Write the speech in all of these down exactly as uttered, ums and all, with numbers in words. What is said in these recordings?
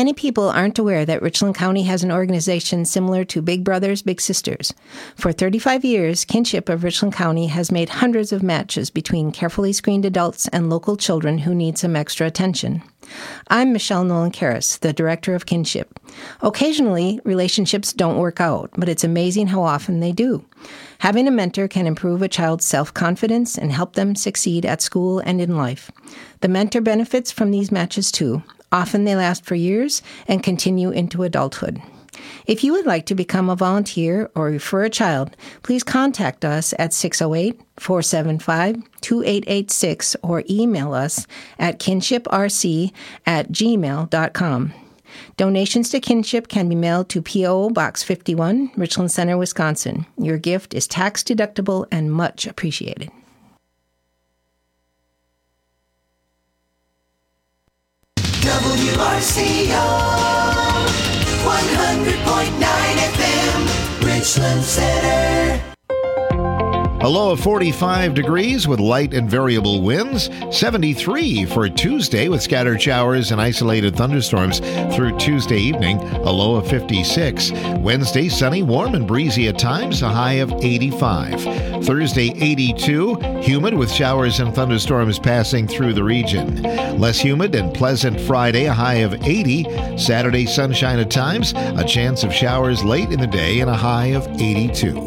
Many people aren't aware that Richland County has an organization similar to Big Brothers Big Sisters. For thirty-five years, Kinship of Richland County has made hundreds of matches between carefully screened adults and local children who need some extra attention. I'm Michelle Nolan-Karras, the director of Kinship. Occasionally, relationships don't work out, but it's amazing how often they do. Having a mentor can improve a child's self-confidence and help them succeed at school and in life. The mentor benefits from these matches too. Often they last for years and continue into adulthood. If you would like to become a volunteer or refer a child, please contact us at six oh eight, four seven five, two eight eight six or email us at kinshiprc at gmail dot com. Donations to Kinship can be mailed to P O. Box fifty-one, Richland Center, Wisconsin. Your gift is tax-deductible and much appreciated. W R C O one hundred point nine F M, Richland Center. A low of forty-five degrees with light and variable winds. seventy-three for Tuesday with scattered showers and isolated thunderstorms through Tuesday evening. A low of fifty-six. Wednesday, sunny, warm and breezy at times. A high of eighty-five. Thursday, eighty-two. Humid with showers and thunderstorms passing through the region. Less humid and pleasant Friday. A high of eighty. Saturday, sunshine at times. A chance of showers late in the day and a high of eighty-two.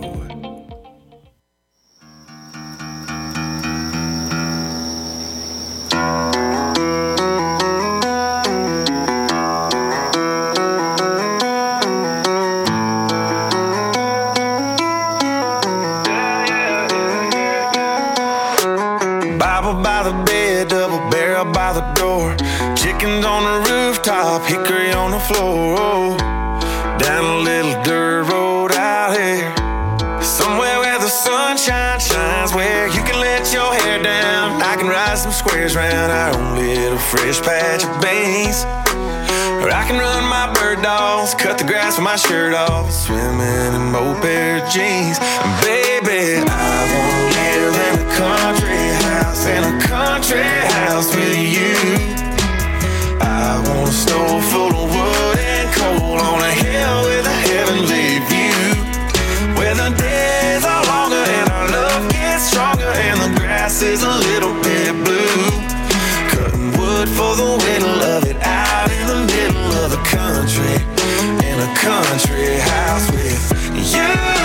Hickory on the floor, down a little dirt road out here, somewhere where the sunshine shines, where you can let your hair down. I can ride some squares round our own little fresh patch of beans, or I can run my bird dogs, cut the grass with my shirt off, swimming in both pair of jeans. And baby, I wanna live in a country house, in a country house with you. I want a stove full of wood and coal on a hill with a heavenly view, where the days are longer and our love gets stronger and the grass is a little bit blue. Cutting wood for the way to love it out in the middle of the country, in a country house with you.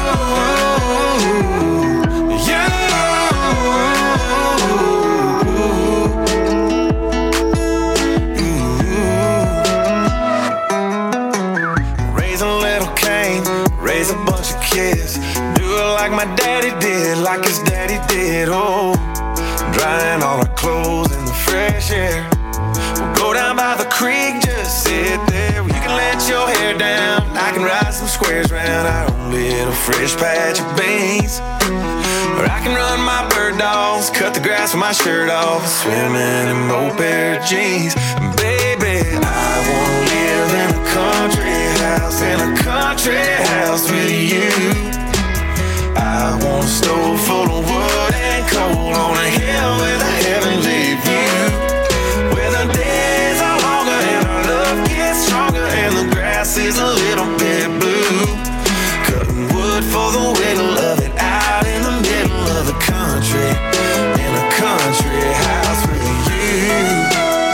Kids, do it like my daddy did, like his daddy did. Oh, drying all our clothes in the fresh air. We'll go down by the creek, just sit there. You can let your hair down, I can ride some squares round our own little fresh patch of beans, or I can run my bird dogs, cut the grass with my shirt off, swimming in both pair of jeans. And baby, I wanna live in a country house, in a country house with you. I want a stove full of wood and coal on a hill with a heavenly view, where the days are longer and our love gets stronger and the grass is a little bit blue. Cutting wood for the way to love it out in the middle of the country, in a country house with you.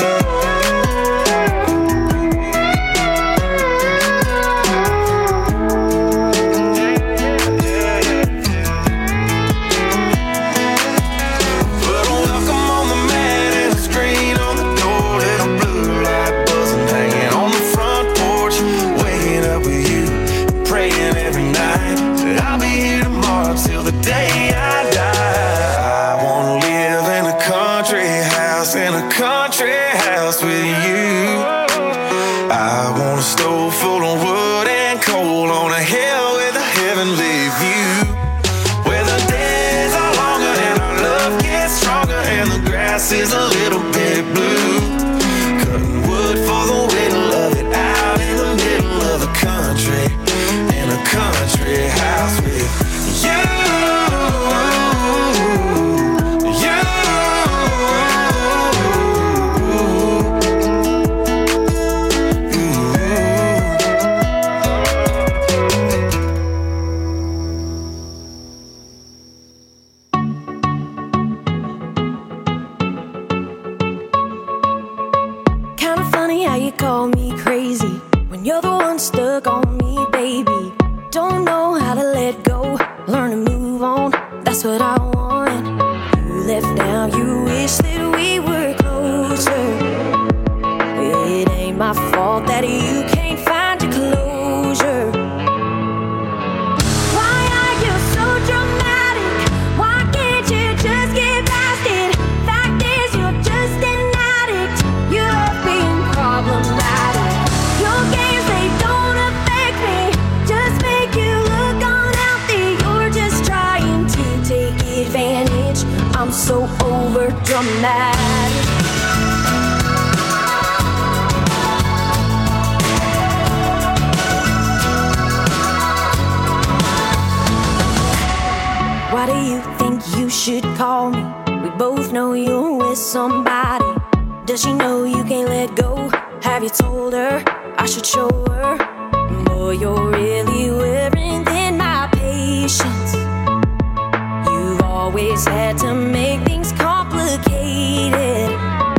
Is a little bit blue, cutting wood for the way to love it out in the middle of the country, in a country house with you. You. feeling stuck on me, baby. Don't know how to let go, learn to move on, that's what I want. You left now, you wish that we were closer. It ain't my fault that you can't find your closure. Why are you so dramatic? Why can't you just get past it? Fact is, you're just an addict. You love being problematic. Your games, they don't affect me, just make you look unhealthy. You're just trying to take advantage. I'm so over dramatic. Why do you think you should call me? We both know you're with somebody. Does she know you can't let go? Have you told her I should show her? Boy, you're really wearing thin my patience. You've always had to make things complicated.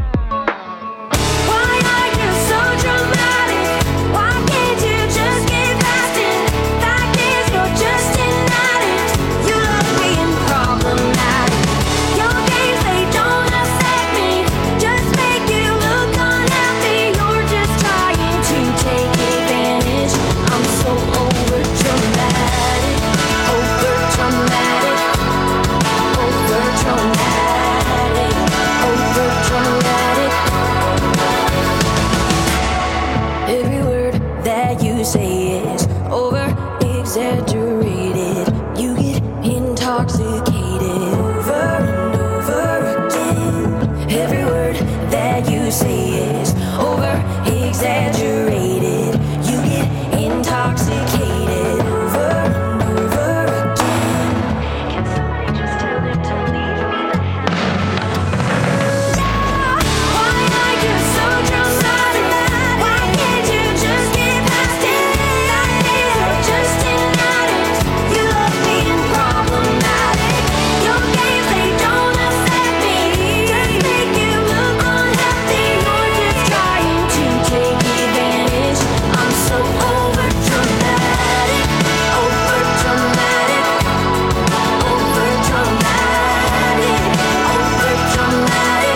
Why are you so dramatic? Why can't you just get past it? Fact is, you're just an addict. You love being problematic. Your games, they don't affect me, just make you look unhappy. You're just trying to take advantage. I'm so over dramatic, over dramatic, over dramatic, over dramatic. Every word that you say is over exaggerated. You get intoxicated over and over again. Every word that you say is over exaggerated. You get intoxicated over and over again. Can somebody just tell her to leave me the hell? Why are you so dramatic? Why can't you just get past it? Fact is, you're just an addict. You love being problematic. Your games, they don't affect me, just make you look unhealthy. You're just trying to take advantage. I'm so over dramatic, over dramatic, over dramatic, over dramatic.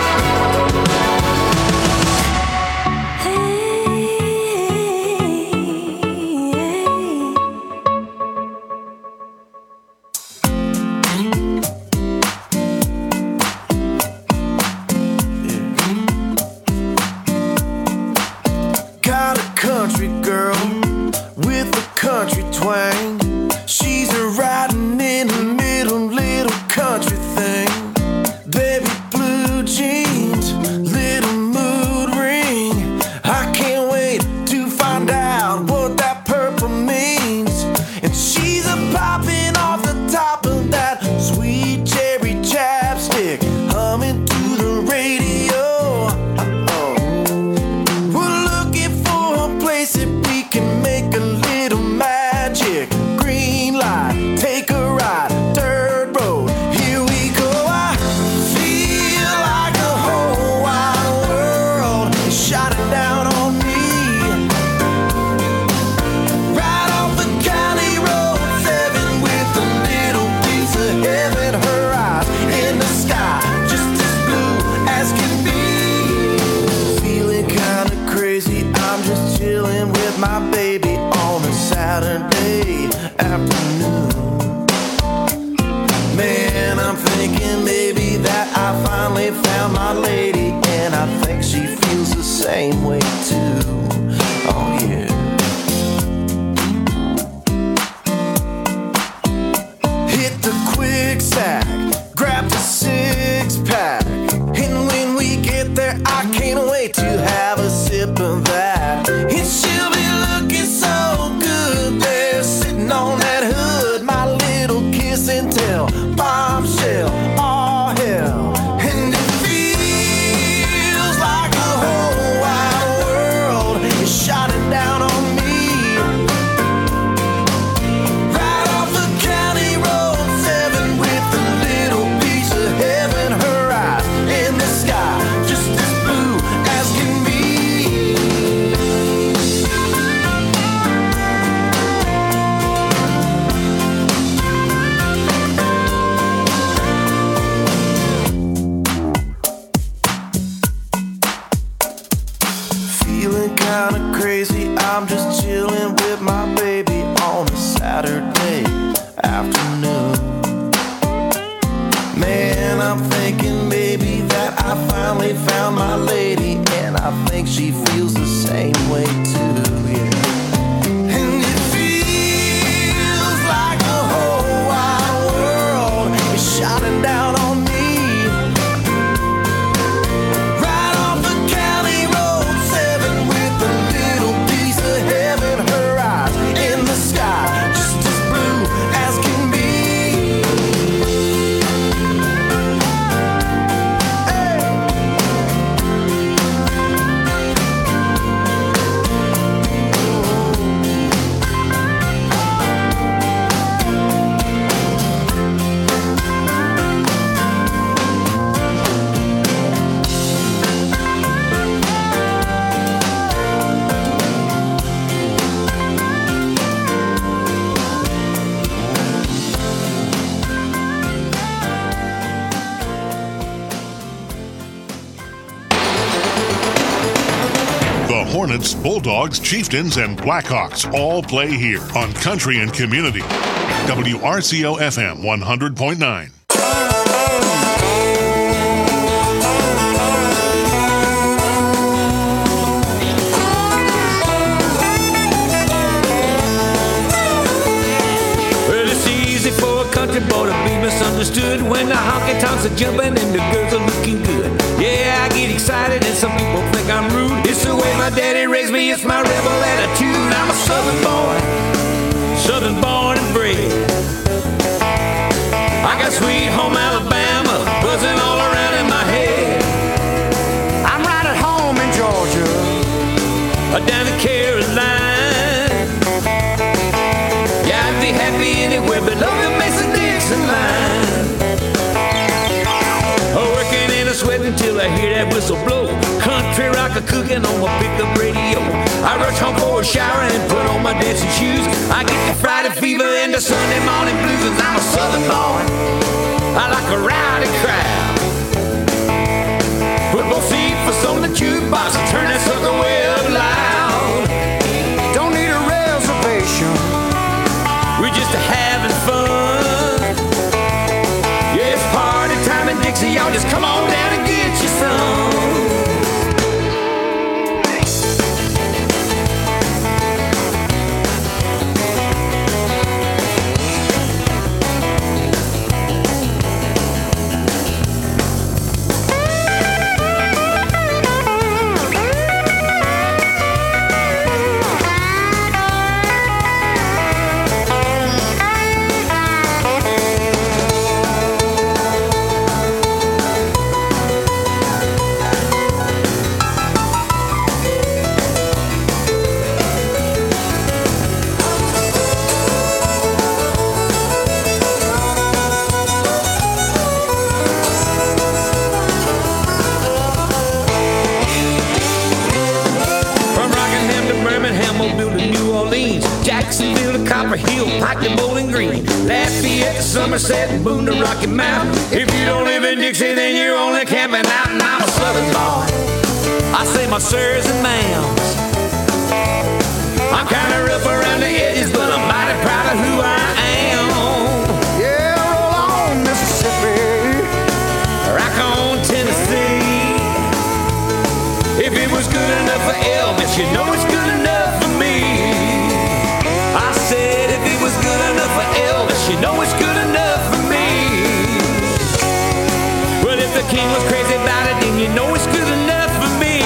Got a country girl with a country twang. She's a riding in the middle, little country thing. Baby blue jeans, little mood ring. I can't wait to find out what that purple means. And she's a popping off the top of that sweet cherry chapstick, humming to the radio. Oh. We're looking for a place that we can make a little magic. Green light, take a ride, dirt road, here we go. I feel like the whole wide world is shining down on me. Right off the county road seven with a little piece of heaven. Her eyes in the sky, just as blue as can be. Feeling kinda crazy, I'm just chilling with my baby on a Saturday afternoon. Man, I'm thinking maybe that I finally found my lady, and I think she feels the same way too. Oh yeah. Hit the quick sack, grab the six pack, and when we get there, I can't wait to have a sip of that. And she'll be looking so good there, sitting on that hood, my little kiss and tell bombshell. Oh hell, and it feels like the whole wide world is shining down on me. Right off the county road seven with a little piece of heaven. Her eyes in the sky, just as blue as can be. I'm thinking maybe that I finally found my lady, and I think she feels the same way too, yeah. And it feels like the whole wide world is shining down on me. Right off the county road seven with a little piece of heaven, her eyes in the sky, just as blue as can be. The Hornets, Bulldogs, Chieftains, and Blackhawks all play here on Country and Community. W R C O F M one hundred point nine. Well, it's easy for a country boy to be misunderstood when the honky tonks are jumping and the girls are looking good. Yeah, I get excited and some people think I'm rude. It's the way my daddy raised me, it's my rebel attitude. I'm a southern boy, southern born and bred. I got sweet home Alabama buzzing all around in my head. I'm right at home in Georgia, down in Carolina. Yeah, I'd be happy anywhere below the Mason-Dixon line. Working in a sweat until I hear that whistle blow. Country rock a cooking on my pickup radio. I rush home for a shower and put on my dancing shoes. I get the Friday fever and the Sunday morning blues, 'cause I'm a southern boy. I like a rowdy crowd. Put both seats on the jukebox and turn that sucker way up loud. Don't need a reservation, we're just having fun. Yeah, it's party time in Dixie, y'all just come on down and get you some. Jacksonville to Copper Hill, Pike to Bowling Green, Lafayette to Somerset, and Boone to Rocky Mount. If you don't live in Dixie, then you're only camping out, and I'm a southern boy. I say my sirs and ma'ams. I'm kinda rough around the edges, but I'm mighty proud of who I am. Yeah, roll on, Mississippi, rock on, Tennessee. If it was good enough for Elvis, you know it's good enough for me. I said if it was good enough for Elvis, you know it's good enough for me. Well, if the king was crazy about it, then you know it's good enough for me.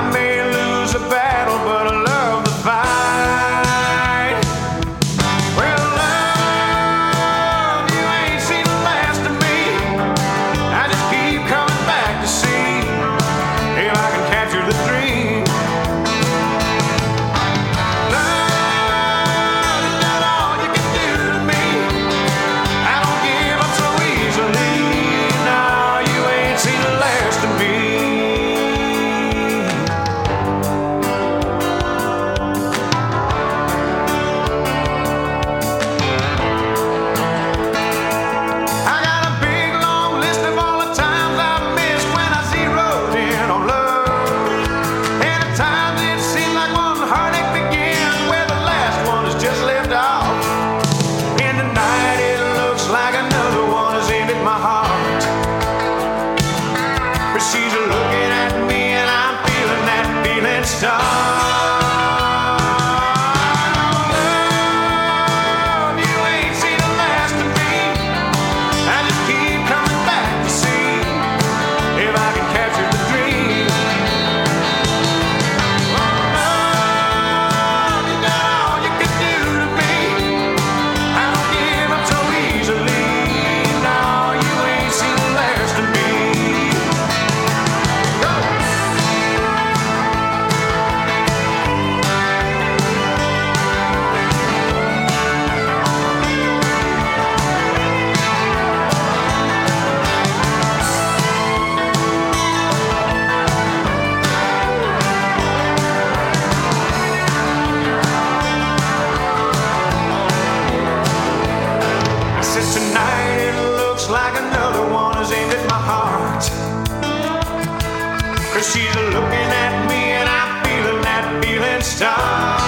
Well, 'cause she's looking at me and I'm feeling that feeling star.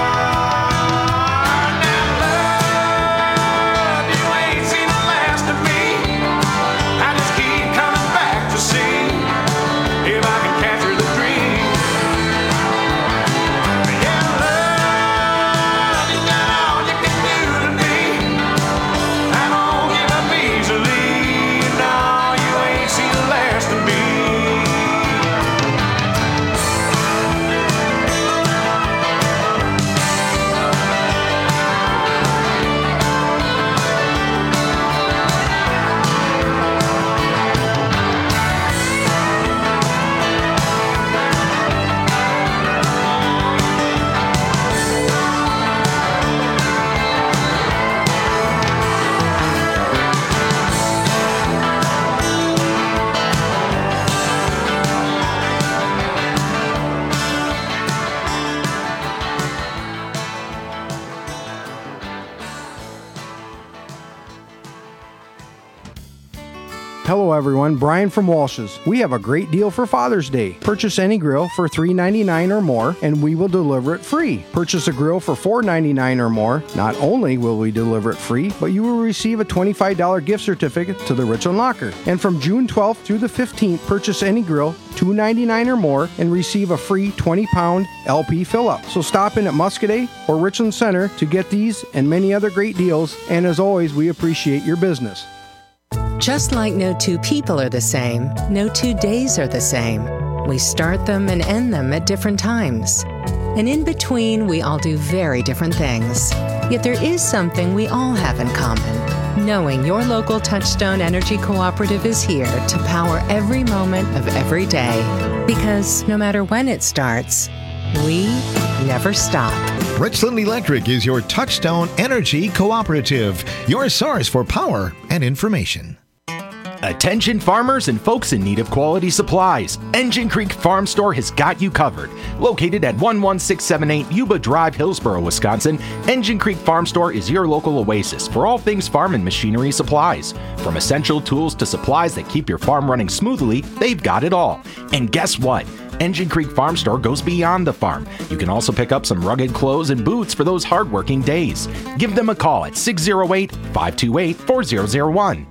Hello everyone, Brian from Walsh's. We have a great deal for Father's Day. Purchase any grill for three ninety-nine or more and we will deliver it free. Purchase a grill for four ninety-nine or more. Not only will we deliver it free, but you will receive a twenty-five dollars gift certificate to the Richland Locker. And from June twelfth through the fifteenth, purchase any grill two ninety-nine or more and receive a free twenty pound L P fill-up. So stop in at Muscadet or Richland Center to get these and many other great deals. And as always, we appreciate your business. Just like no two people are the same, no two days are the same. We start them and end them at different times. And in between, we all do very different things. Yet there is something we all have in common. Knowing your local Touchstone Energy Cooperative is here to power every moment of every day. Because no matter when it starts, we never stop. Richland Electric is your Touchstone Energy Cooperative, your source for power and information. Attention farmers and folks in need of quality supplies. Engine Creek Farm Store has got you covered. Located at one one six seven eight Yuba Drive, Hillsboro, Wisconsin, Engine Creek Farm Store is your local oasis for all things farm and machinery supplies. From essential tools to supplies that keep your farm running smoothly, they've got it all. And guess what? Engine Creek Farm Store goes beyond the farm. You can also pick up some rugged clothes and boots for those hardworking days. Give them a call at six oh eight, five two eight, four oh oh one.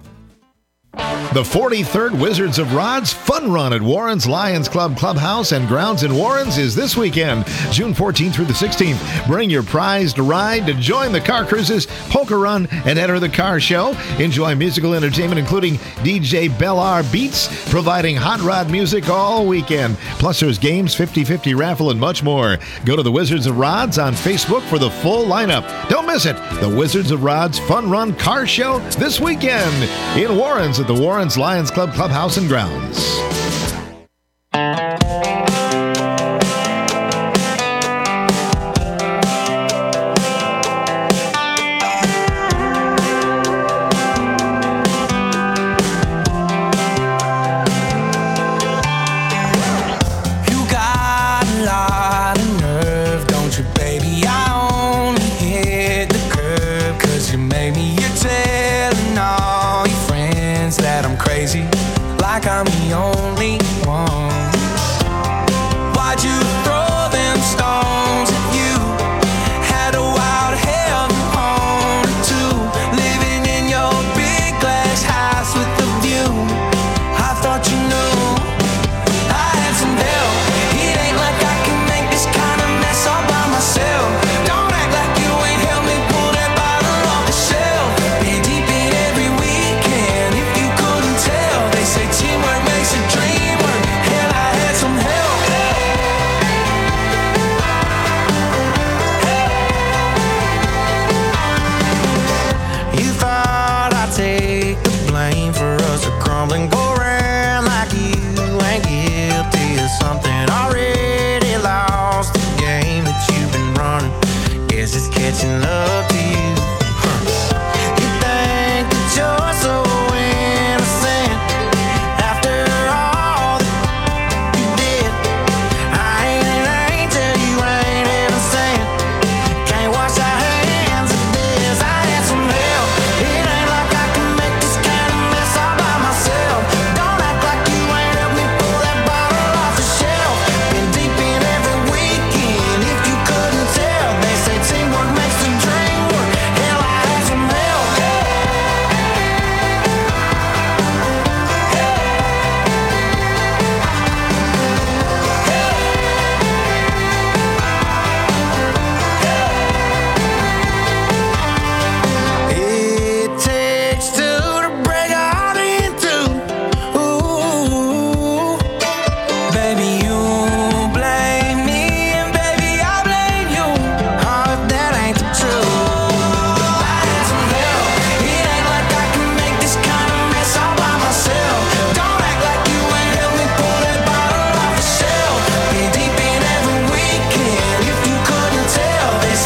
The forty-third Wizards of Rods Fun Run at Warren's Lions Club Clubhouse and Grounds in Warren's is this weekend, June fourteenth through the sixteenth. Bring your prized ride to join the car cruises, poker run, and enter the car show. Enjoy musical entertainment, including D J Bellar Beats, providing hot rod music all weekend. Plus, there's games, fifty-fifty raffle, and much more. Go to the Wizards of Rods on Facebook for the full lineup. Don't miss it. The Wizards of Rods Fun Run Car Show this weekend in Warren's at the Warren's Lions Club Clubhouse and Grounds. Like I'm the only one. Why'd you throw them stones at you? Had a wild hell home too. Living in your big glass house with the view. I thought you knew I had some help. It ain't like I can make this kind of mess all by myself. Don't act like you ain't helped me pull that bottle off the shelf. Been deep in every weekend. If you couldn't tell, they say teamwork makes a dream work. Hell, I had some help. You thought I'd take the blame for us to crumble and go around like you ain't guilty of something. Already lost the game that you've been running. Guess it's catching up to you. Huh. You think that you're so innocent after all that you did. I ain't an angel, you ain't even sent. Can't wash our hands of this. I had some help. It ain't like I can make this kind of mess all by myself. Don't act like you ain't helped me pull that bottle off the shelf.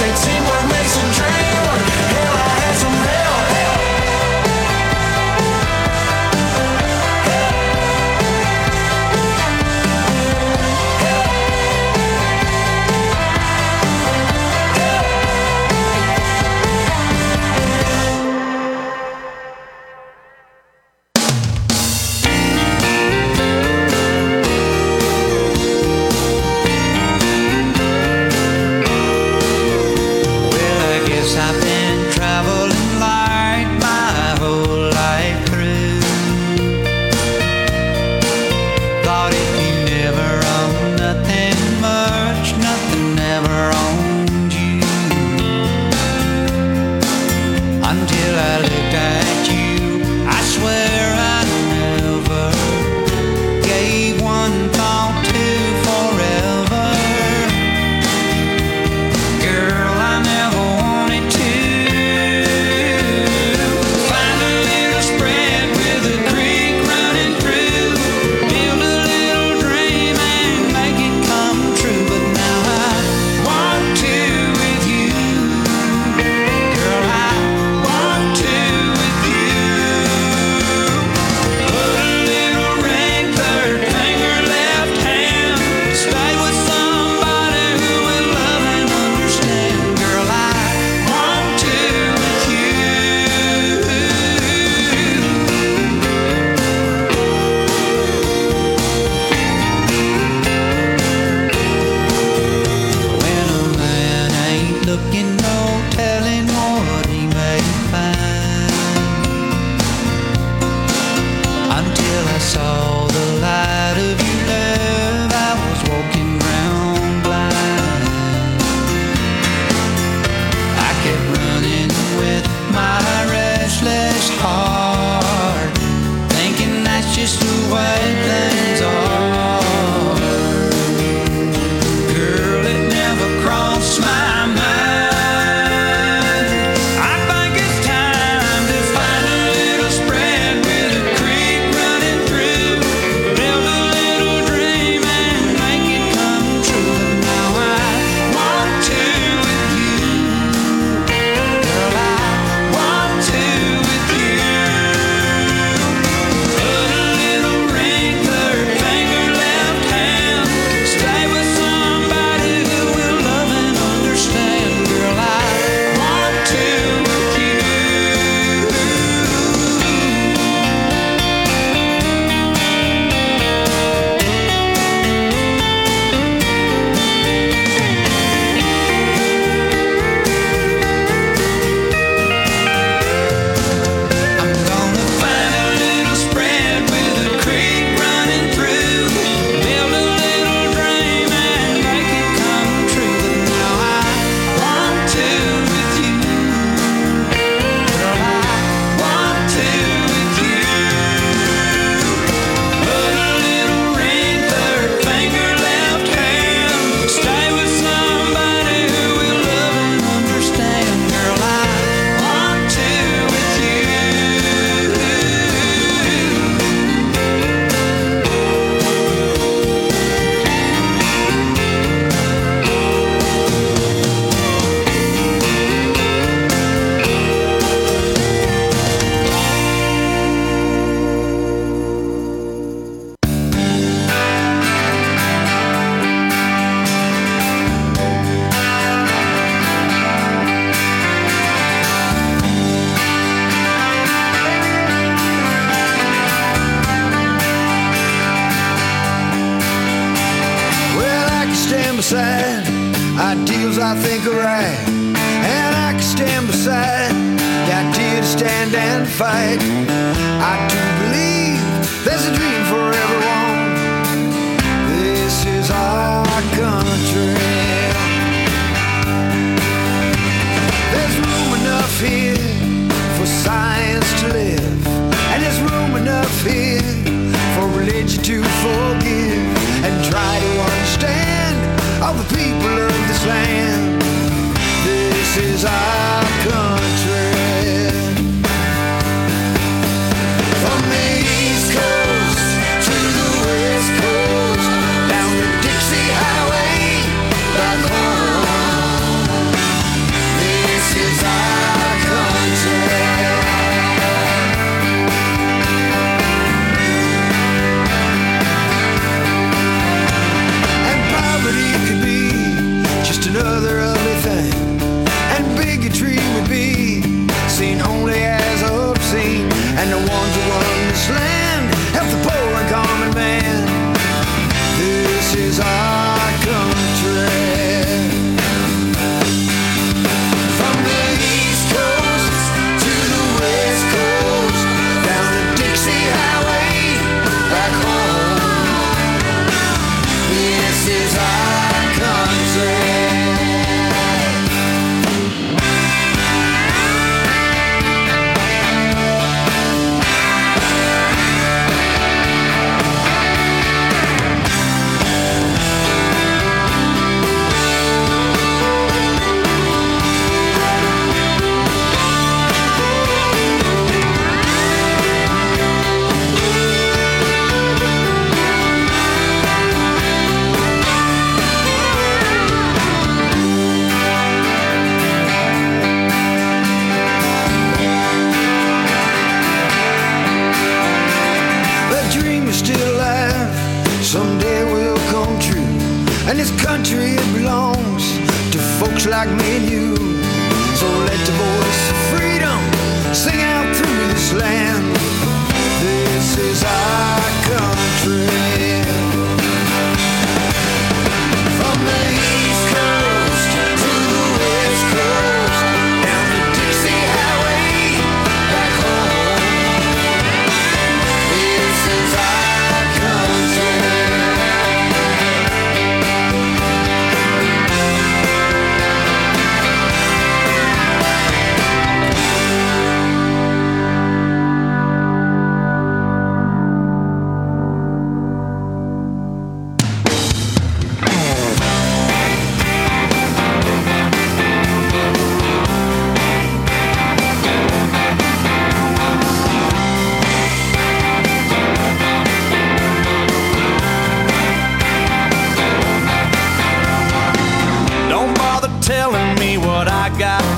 made teamwork makes a dream work. Hell, I had some help. I've been traveling light my whole life through. Thought if you never owned nothing much, nothing ever owned you. Until I looked at you, I swear I never gave one thought to forever. Girl, I never wanted to find a little spread with a creek running through, build a little dream and make it come true. But now I want to with you. Girl, I want to with you. Put a little ring, third finger, left hand. Stay with somebody who will love and understand. Girl, I want to with you. When a man ain't looking, no telling what he may find. Until I saw the light of your love, I was walking round blind. I kept running with my restless heart, thinking that's just the way things are. Girl, it never crossed my mind. I think it's time to find a little spread with a creek running through, build a little dream and make it come true. And now I want to with you. Girl, I want to with you. Put a little ring, third finger, left hand. Stay with somebody who will love and understand. Girl, I want to with you. I'm gonna find a little spread with a creek running through, build a little dream and make it come true. But now I want to with you. Girl, I want to with you. Put a little ring, third finger, left hand. Stay with somebody who will love and understand. Girl, I want to with you. Well, I can stand beside ideals I think are right, and I can stand beside the idea to stand and fight. I do believe there's a dream for everyone. This is our country. There's room enough here for science to live, and there's room enough here for religion to forgive and try to understand all the people of this land. This is our country. For me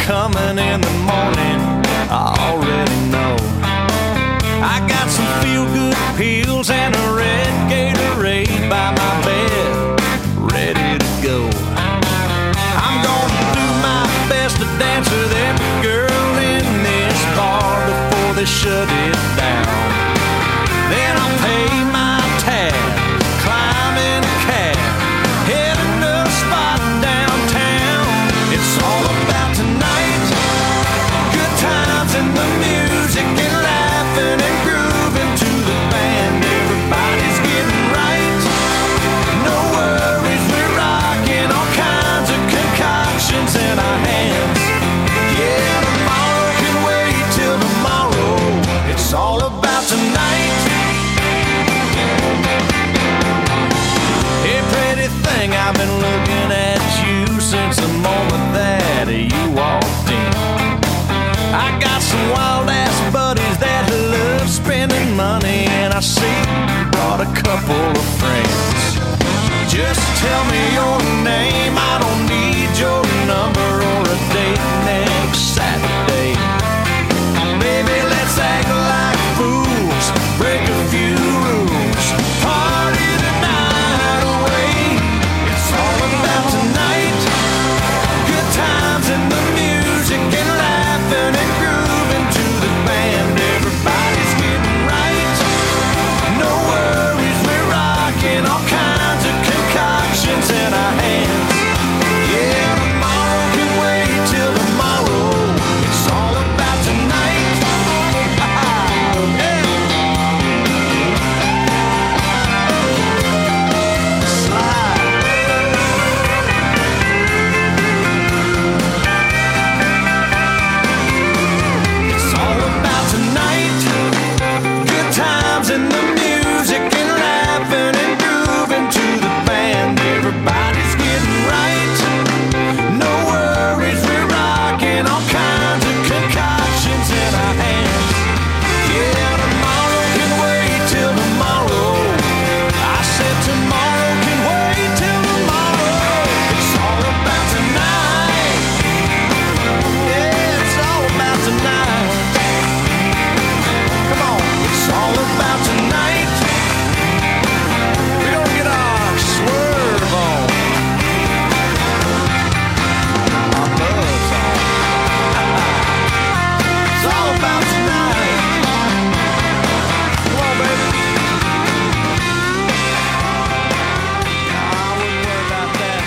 coming in the morning, I already know. I got some feel-good pills and a red Gatorade by my bed, ready to go. I'm gonna do my best to dance with every girl in this bar before they shut it down. Then I'll pay my tab, climb in a cab, head to a spot downtown. It's all about tonight, good times and the music and laughing and grooving to the band. Everybody's getting right, no worries, we're rocking all kinds of concoctions in our hands. Yeah, tomorrow can wait till tomorrow. It's all about tonight. Hey, pretty thing, I've been looking at you since the moment that you walked in. I got some wild ass buddies that love spending money, and I see you brought a couple of friends. Just tell me your name, I don't need your number or a date next Saturday. Baby, let's act like fools, break a few rules, party the night away. It's all about tonight, good times and the music and laughing and grooving to the band. Everybody's getting right, no worries, we're rocking all kinds of concoctions in our hands. Yeah, tomorrow can wait till tomorrow. It's all about tonight. Yeah. It's all about tonight, good times and the music and laughing and grooving to the band. Everybody's getting right, no worries, we're rocking all kinds of concoctions in our hands. Yeah, tomorrow can wait till tomorrow. I said tomorrow can wait till tomorrow. It's all about tonight. Yeah, it's all about tonight. Come on, it's all about tonight. We're gonna get our swerve on, our buzz on. It's all about tonight. Come on, baby. Nah, I wouldn't worry about that.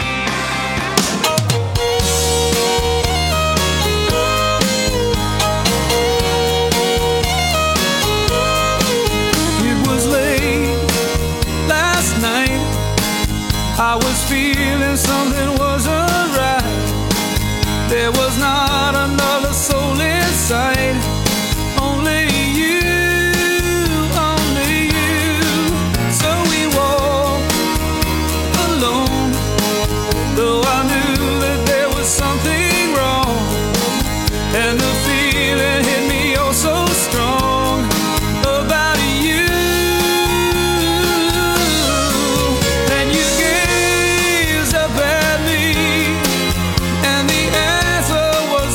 It was late last night, I was feeling something wasn't right. There was not another soul in sight. Only you, only you. So we walked alone, though I knew that there was something wrong. And the feeling hit me oh so strong about you. Then you gazed up at me, and the answer was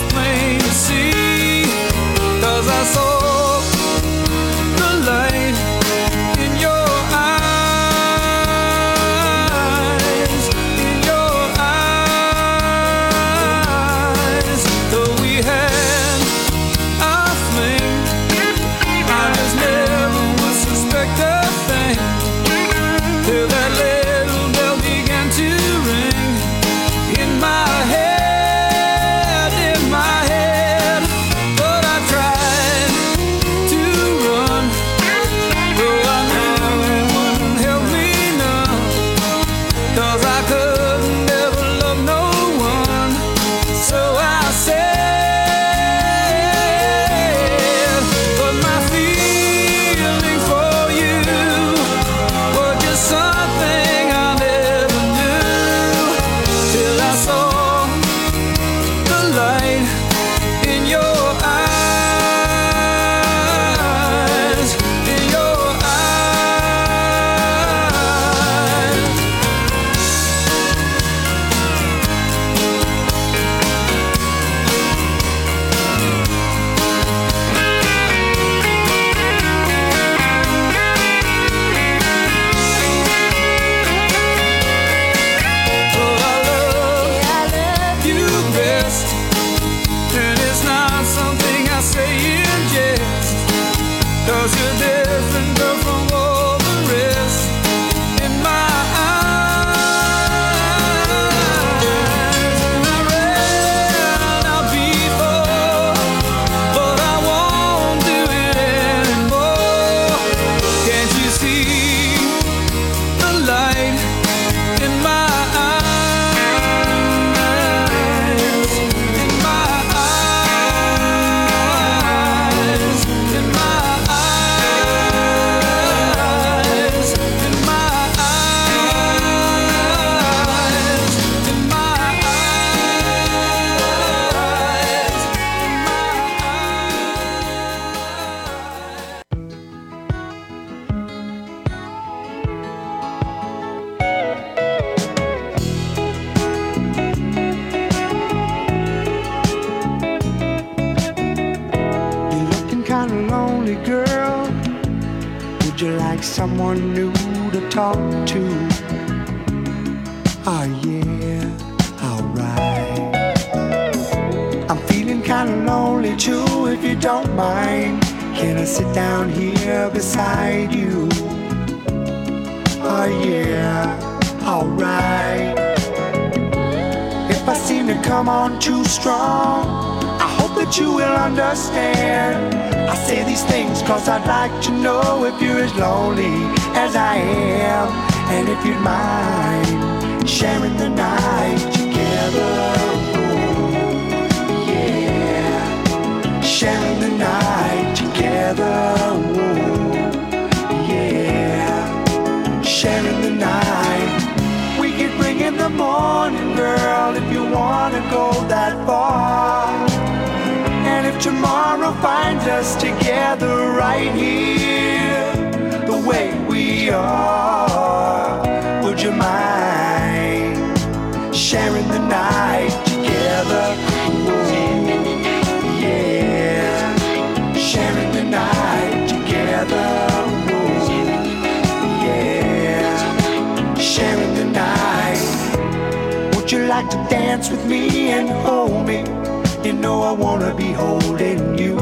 Would you like someone new to talk to? Oh yeah, alright. I'm feeling kinda lonely too, if you don't mind. Can I sit down here beside you? Oh yeah, alright. If I seem to come on too strong, I hope that you will understand. I say these things cause I'd like to know if you're as lonely as I am, and if you'd mind sharing the night together. Oh, yeah, sharing the night together. Oh, yeah, sharing the night. We could bring in the morning, girl, if you wanna go that far. And if tomorrow finds us together right here, the way we are, would you mind sharing the night together? Oh, yeah, sharing the night together. Oh, yeah, sharing the night. Would you like to dance with me and hold me? You know I wanna be holding you.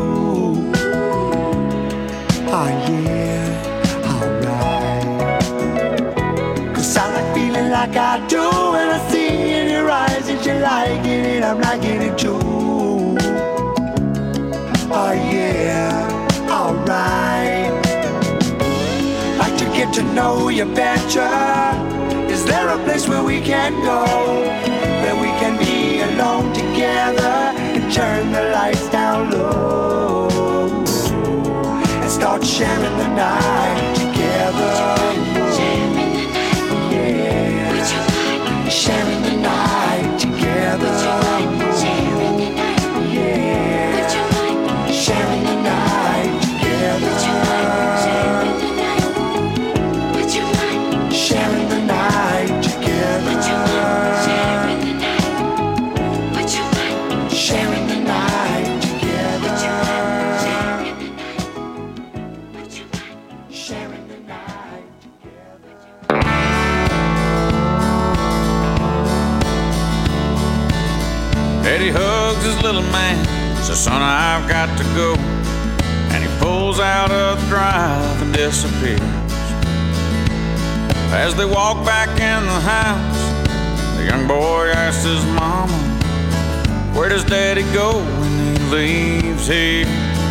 Oh yeah, alright. Cause I like feeling like I do when I see in your eyes that you're liking it, I'm liking it too. Oh yeah, alright. Like to get to know you better. Is there a place where we can go, where we can be alone together and turn the lights down low and start sharing the night together? Yeah, sharing the night together. Yeah, sharing the night together. Sharing the night together. Sharing the night together. Sharing the night together. Daddy hugs his little man, says, son, I've got to go. And he pulls out of the drive and disappears. As they walk back in the house, the young boy asks his mama, where does Daddy go when he leaves here?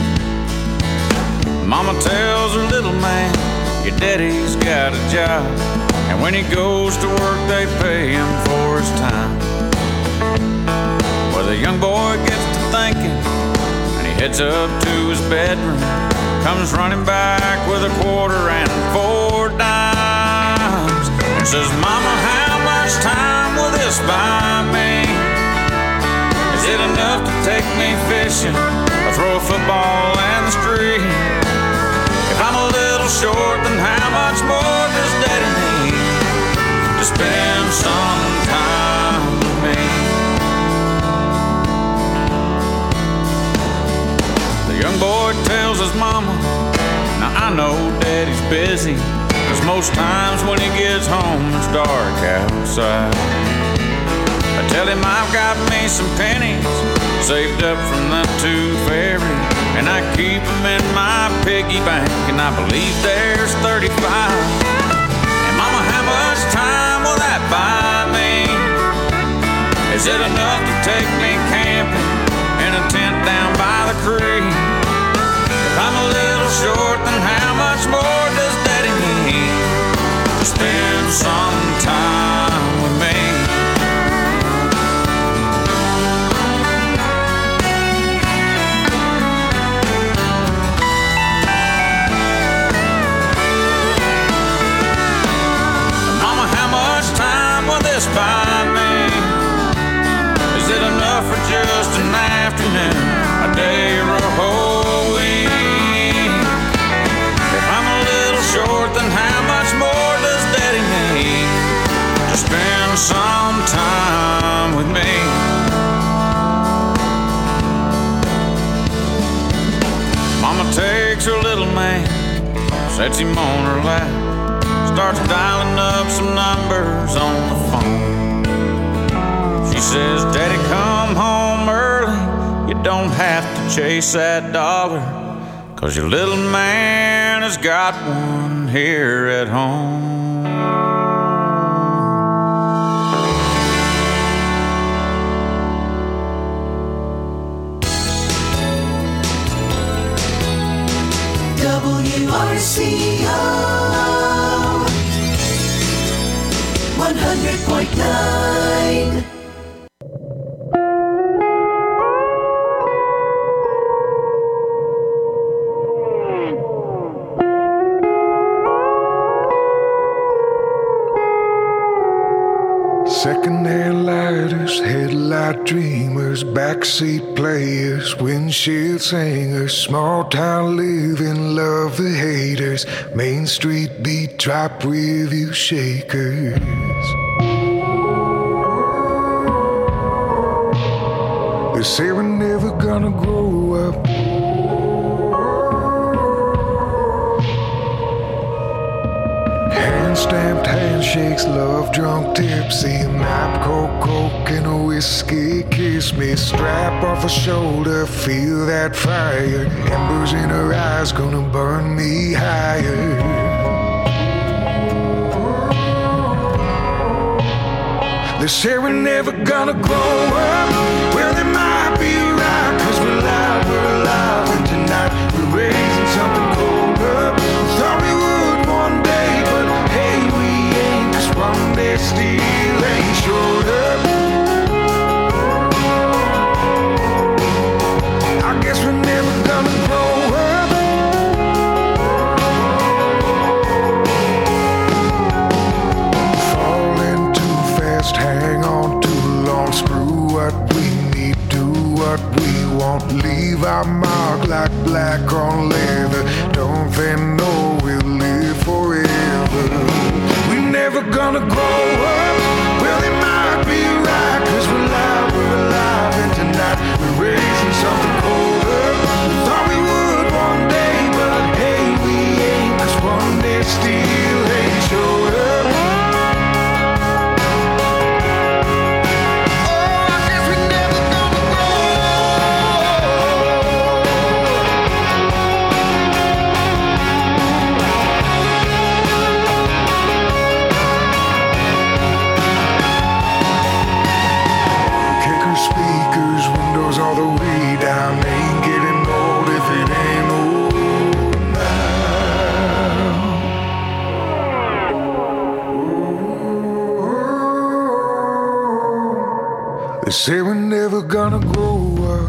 Mama tells her little man, your daddy's got a job, and when he goes to work they pay him for his time. Well, the young boy gets to thinking, and he heads up to his bedroom, comes running back with a quarter and four dimes, and says, Mama, how much time will this buy me? Is it enough to take me fishing or throw a football in the street? If I'm a little short, then how much more does Daddy need to spend some time with me? The young boy tells his mama, now I know Daddy's busy, cause most times when he gets home it's dark outside. I tell him I've got me some pennies saved up from the tooth fairy, and I keep them in my piggy bank, and I believe there's thirty-five. And Mama, how much time will that buy me? Is it enough to take me camping in a tent down by the creek? If I'm a little short, then how much more does Daddy need to spend some time with me? By me, is it enough for just an afternoon, a day, or a whole week? If I'm a little short, then how much more does Daddy need sets him on her lap, starts dialing up some numbers on the phone. She says, Daddy, come home early. You don't have to chase that dollar, 'cause your little man has got one here at home. W R C O one hundred point nine. Second-hand lighters, headlight dreamers, backseat players, windshield singers, small-town living, love the haters, Main Street beat, drop review shakers. They say we're never gonna grow up. Hand-stamped handshakes, love drunk tipsy, map, coke, coke, and a whiskey. Kiss me, strap off a shoulder, feel that fire. Embers in her eyes, gonna burn me higher. They say we're never gonna grow up. Well, they might be right, 'cause we're alive, we're alive, and tonight we're raising something colder. Thought we would one day, but hey, we ain't, 'cause one day still ain't showed up. I guess we're never gonna grow up. Falling too fast, hang on too long, screw what we need, do what we want, leave our mark like black on leather. Don't they know we'll live forever? We're never gonna grow up. Well, they might be right, 'cause we're alive, we're alive, and tonight we're raising something colder. Thought we would one day, but hey, we ain't, 'cause one day still ain't showed up. Speakers, windows all the way down. They ain't getting old if it ain't old now. They say we're never gonna grow up.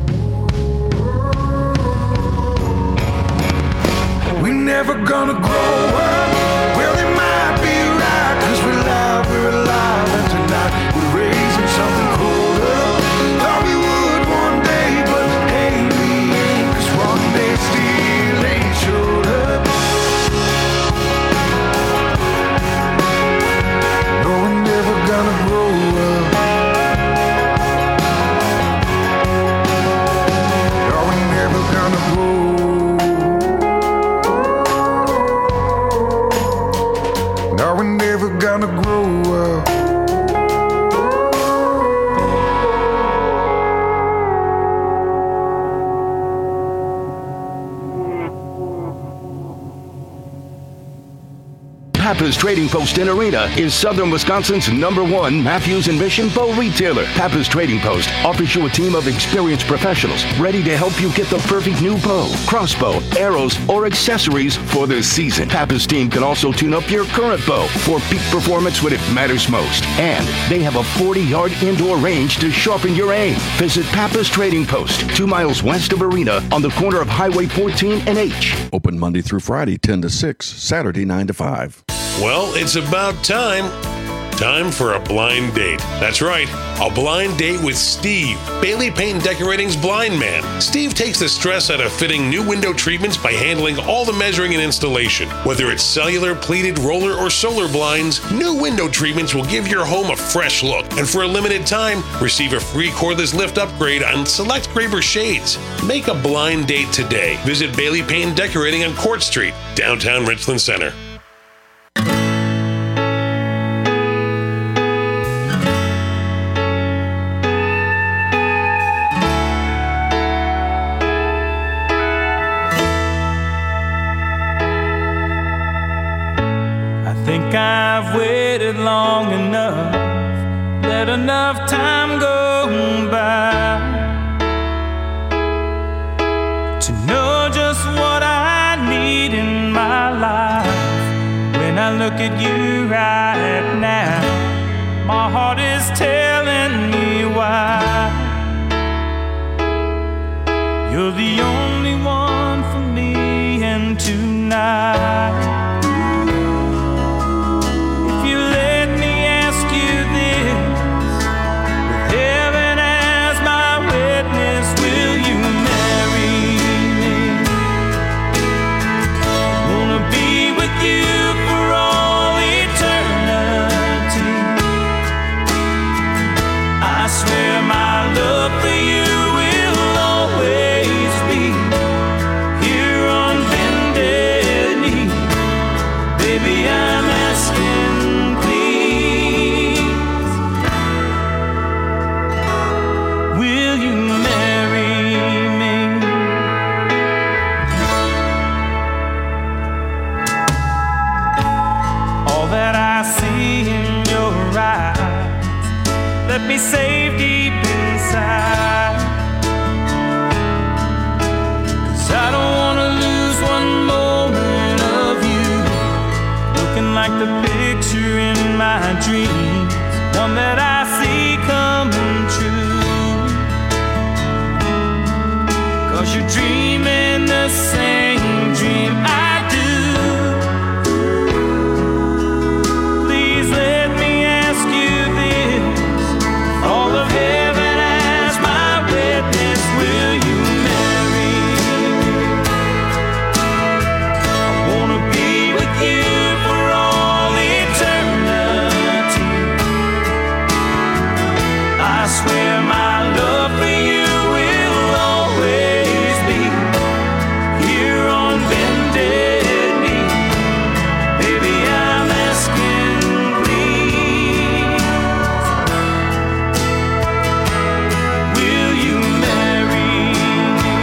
We're never gonna grow up. Well, they might be right, 'cause we're alive, we're alive, and tonight we're raising something colder. Thought we would one day, but hey, we ain't, 'cause one day still ain't showed up. No, we're never gonna grow up. No, we're never gonna grow. No, we're never gonna grow up. Pappas Trading Post in Arena is Southern Wisconsin's number one Matthews and Mission bow retailer. Pappas Trading Post offers you a team of experienced professionals ready to help you get the perfect new bow, crossbow, arrows, or accessories for the season. Pappas team can also tune up your current bow for peak performance when it matters most. And they have a forty-yard indoor range to sharpen your aim. Visit Pappas Trading Post, two miles west of Arena on the corner of Highway fourteen and H. Open Monday through Friday, ten to six, Saturday, nine to five. Well, it's about time. Time for a blind date. That's right, a blind date with Steve, Bailey Paint and Decorating's blind man. Steve takes the stress out of fitting new window treatments by handling all the measuring and installation. Whether it's cellular, pleated, roller, or solar blinds, new window treatments will give your home a fresh look. And for a limited time, receive a free cordless lift upgrade on select Graber shades. Make a blind date today. Visit Bailey Paint and Decorating on Court Street, downtown Richland Center. Think I've waited long enough, let enough time go by to know just what I need in my life. When I look at you right now, my heart is telling me why. You're the only one for me, and tonight be safe deep inside, 'cause I don't wanna lose one moment of you, looking like the picture in my dreams, one that I see coming true. 'Cause you're dreaming the same dream I do. Please let me ask you this, all of heaven as my witness, will you marry me? I wanna be with you for all eternity. I swear my love for you will always be here on bended knee. Baby, I'm asking please, will you marry me?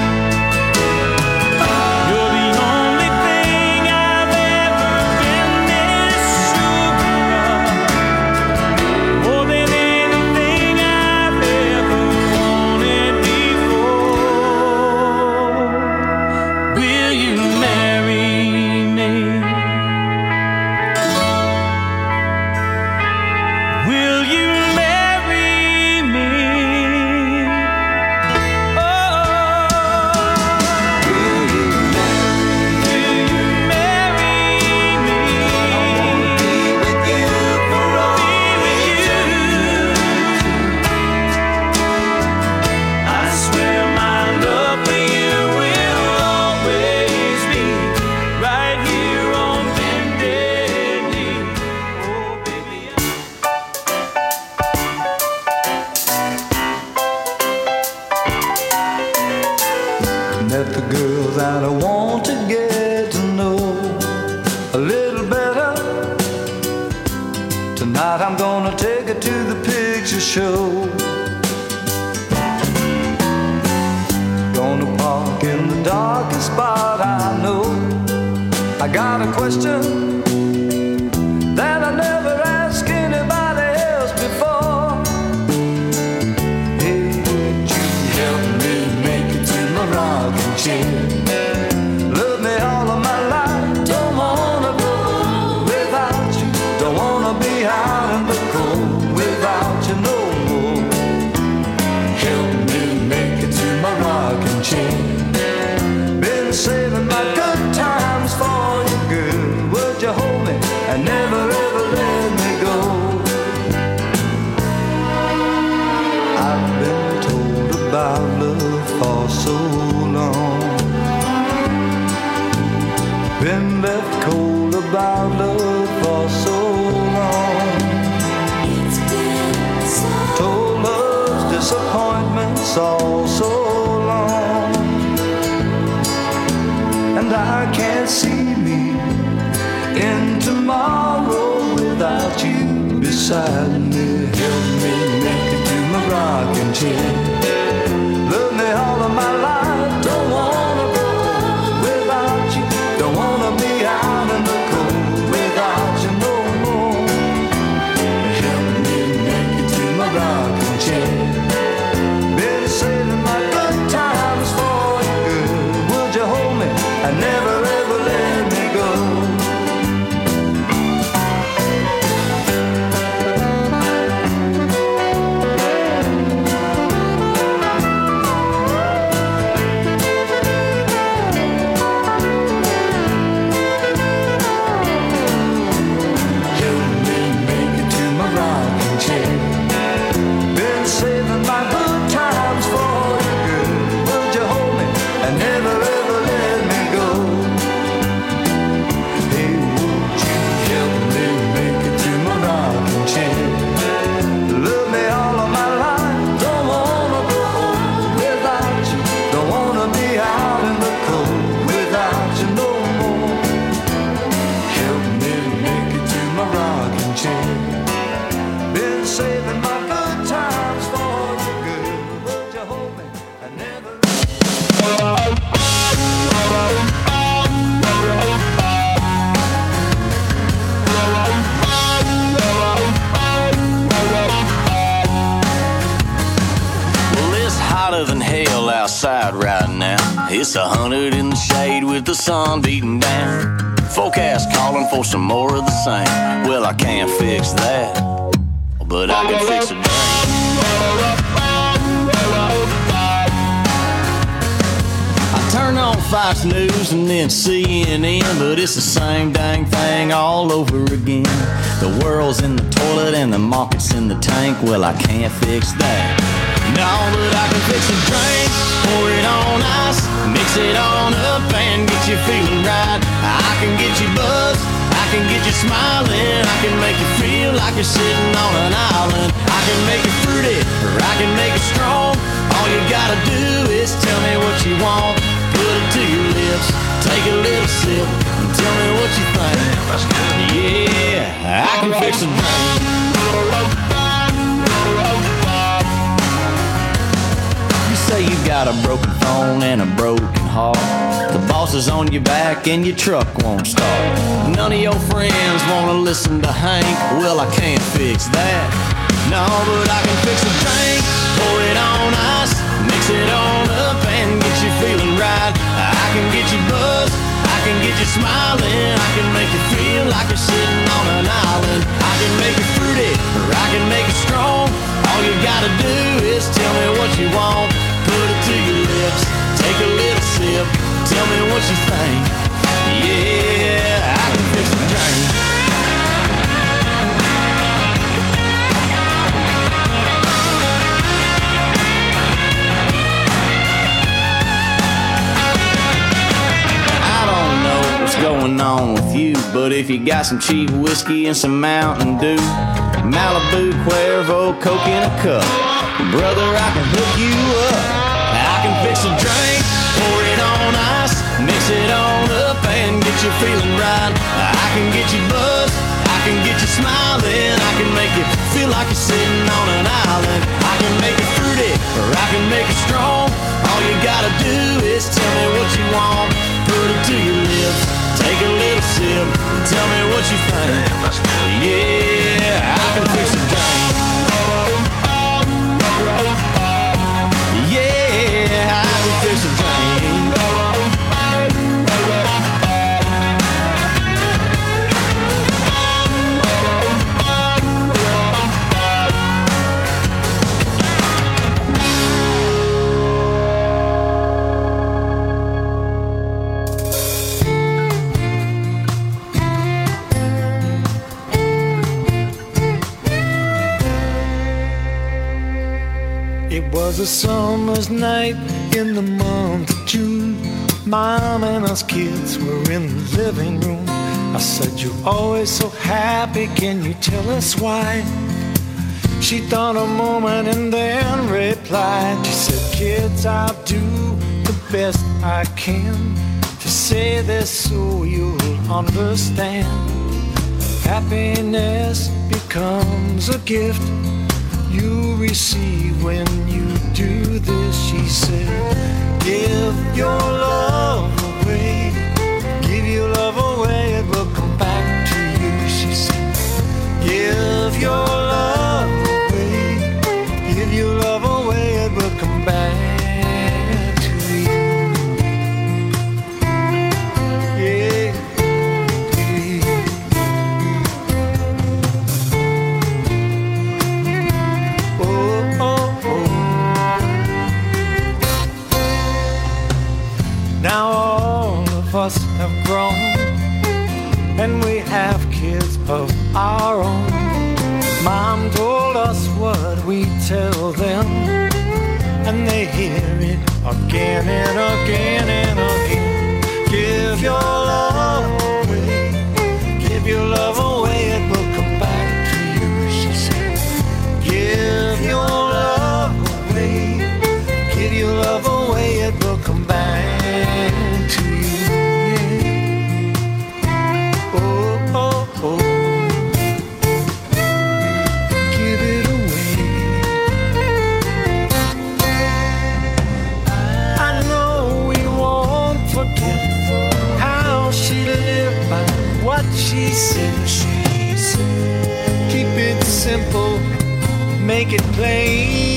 You're the only thing I've ever been this sure of, more than anything I've ever wanted before. Will you marry me? Will you marry me? Oh, will you marry me? I wanna be with you for all eternity. I swear my love for you will always be right here on bended knee. Oh, baby. Met the girl that I want to get to know a little better. Tonight I'm gonna take her to the picture show. Gonna park in the darkest spot I know. I got a question that I never asked anybody else before. Hey, would you help me make it to my rocking chair? Love me all of my life, don't wanna go without you. Don't wanna be out in the cold without you no more. Help me make it to my rocking chair. Been saving my good times for you, girl. Would you hold me and never ever let me go? love for so long. Been left cold about love for so long. It's been so told love's disappointments all so long. And I can't see me in tomorrow without you beside me. Help me make it to my rocking chair. Love me all of my life. Don't wanna go without you. Don't wanna be out in the cold without you no more. Help me make it to my rocking chair. Been saving my good times for you, good. Would you hold me and never ever let me go? Outside right now, it's a hundred in the shade with the sun beating down. Forecast calling for some more of the same. Well, I can't fix that, but I can fix a I turn on Fox News and then C N N, but it's the same dang thing all over again. The world's in the toilet and the market's in the tank. Well, I can't fix that. No, but I can fix a drink, pour it on ice, mix it on up and get you feeling right. I can get you buzzed, I can get you smiling, I can make you feel like you're sitting on an island. I can make you fruity, or I can make it strong. All you gotta do is tell me what you want. Put it to your lips, take a little sip, and tell me what you think. Yeah, I can fix a drink. Say you got a broken phone and a broken heart. The boss is on your back and your truck won't start. None of your friends wanna listen to Hank. Well, I can't fix that. No, but I can fix a drink, pour it on ice, mix it on up and get you feeling right. I can get you buzzed, I can get you smiling, I can make you feel like you're sitting on an island. I can make you fruity, or I can make it strong. All you gotta do is tell me what you want. Put it to your lips, take a little sip, tell me what you think. Yeah, I can fix a drink. I don't know what's going on with you, but if you got some cheap whiskey and some Mountain Dew, Malibu, Cuervo, Coke in a cup, brother, I can hook you up. I can fix a drink, pour it on ice, mix it on up and get you feeling right. I can get you buzzed, I can get you smiling, I can make you feel like you're sitting on an island. I can make it fruity, or I can make it strong. All you gotta do is tell me what you want. Put it to your lips, take a little sip, and tell me what you think. Yeah, I can fix a drink. Yeah, I can fix a drink. was a summer's night in the month of June. Mom and us kids were in the living room. I said, you're always so happy, can you tell us why? She thought a moment and then replied. She said, kids, I'll do the best I can to say this so you'll understand. Happiness becomes a gift you receive when you do this. She said, give your love away, give your love away, it will come back to you. She said, give your love away, give your love away, it will come back to you. Yeah. Now all of us have grown, and we have kids of our own. Mom told us what we tell them, and they hear it again and again and again. Give your love away, give your love away, it will come back to you. She said, give your love away, give your love away, it will come back to you. Yeah. Oh, oh, oh. Give it away. I know we won't forget how she lived by what she said. She said, keep it simple, make it plain.